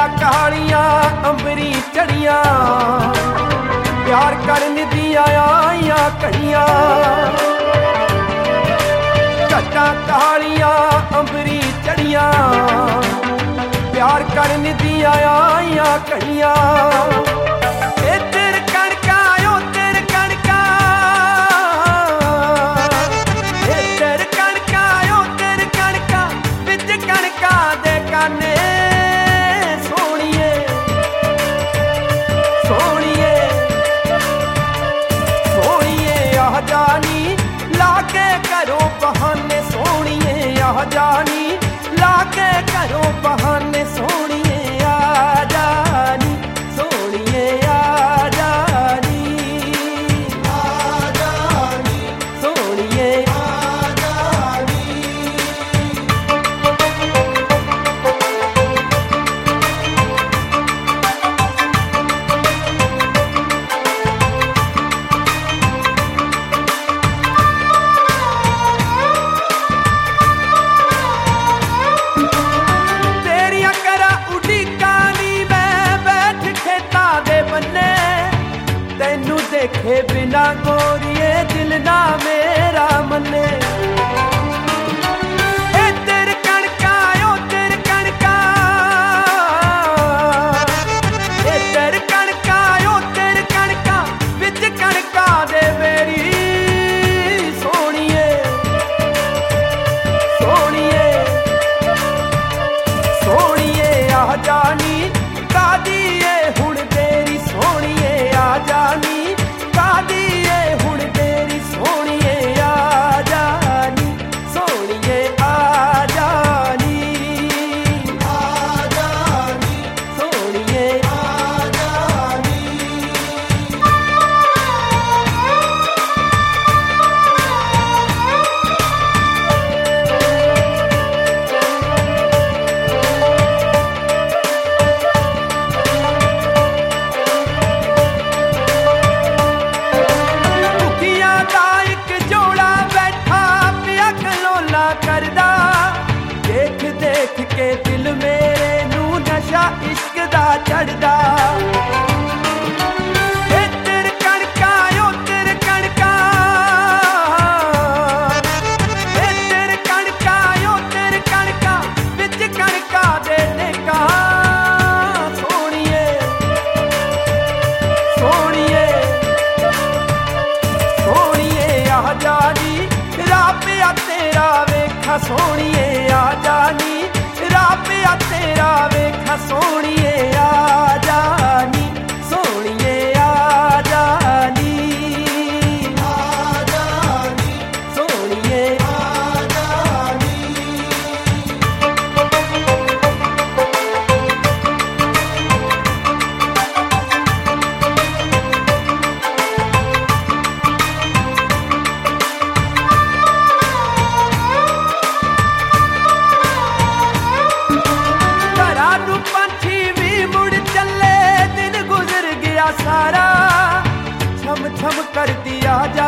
ਕਾਲੀਆਂ ਅੰਬਰੀ ਚੜੀਆਂ ਪਿਆਰ ਕਰਨ ਦੀਆਂ ਆਈਆਂ ਘੜੀਆਂ ਝੱਟਾਂ ਕਾਲੀਆਂ ਅੰਬਰੀ ਚੜੀਆਂ ਪਿਆਰ ਕਰਨ ਦੀਆਂ ਆਈਆਂ ਘੜੀਆਂ बहाने सोनिए आ जानी लाके करो बहाने सोनिए आ जानी सोनिए आ जानी सोनिए आ जानी तैनू देखे बिना गोरिए दिल ना मेरा मने तेरे कणका ओ तेरे कणका तेरे कणका ओ तेरे कणका विच कणका दे मेरी सोनिए सोनिए सोनिए आ जानी कादिए हुण तेरी सोनिए आ जानी कादिए हुण तेरी सोनिए आ जानी सोनिए आ जानी सोनिए आ जानी करदा देख देख के दिल मेरे नू नशा इश्क दा चढ़दा तेरे कणका ओ तेरे कणका तेरे कणका ओ तेरे कणका विच कणका दे देखा सोनिए सोनिए सोनिए आ जानी रापिया तेरा वेखा सोनिए आ जानी रापिया तेरा वेखा सोनिए आ जानी सोनिए आ जानी सोनिए आ जानी सारा छम छम कर दिया जा